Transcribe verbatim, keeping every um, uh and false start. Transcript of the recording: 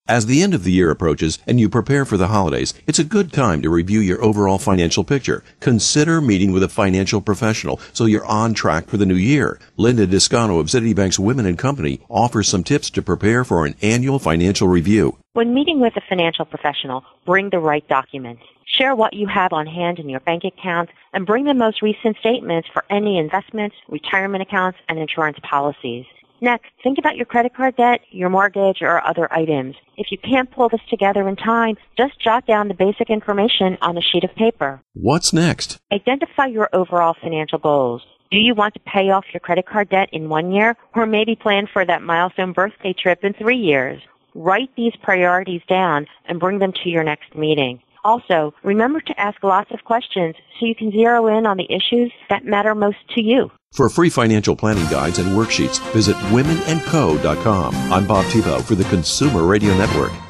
As the end of the year approaches and you prepare for the holidays, it's a good time to review your overall financial picture. Consider meeting with a financial professional so you're on track for the new year. Linda Discano of Citibank's Women and Company offers some tips to prepare for an annual financial review. When meeting with a financial professional, bring the right documents. Share what you have on hand in your bank account and bring the most recent statements for any investments, retirement accounts, and insurance policies. Next, think about your credit card debt, your mortgage, or other items. If you can't pull this together in time, just jot down the basic information on a sheet of paper. What's next? Identify your overall financial goals. Do you want to pay off your credit card debt in one year, or maybe plan for that milestone birthday trip in three years? Write these priorities down and bring them to your next meeting. Also, remember to ask lots of questions so you can zero in on the issues that matter most to you. For free financial planning guides and worksheets, visit women and co dot com. I'm Bob Tebow for the Consumer Radio Network.